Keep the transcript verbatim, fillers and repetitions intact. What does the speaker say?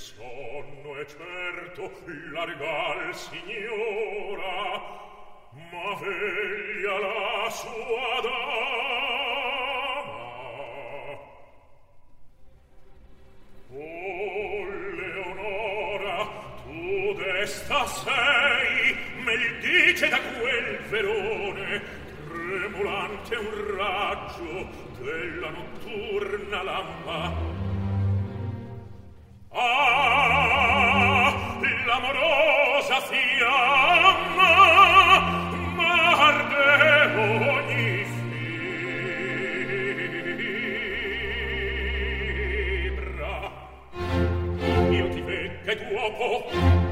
sonno è certo largal signora, ma veglia la sua dama. O Leonora, tu desta sei, me dice da quel verone, tremolante un raggio della notturna lampa. Ah, l'amorosa fiamma m'arde ogni fibra. Io ti vedde d'uopo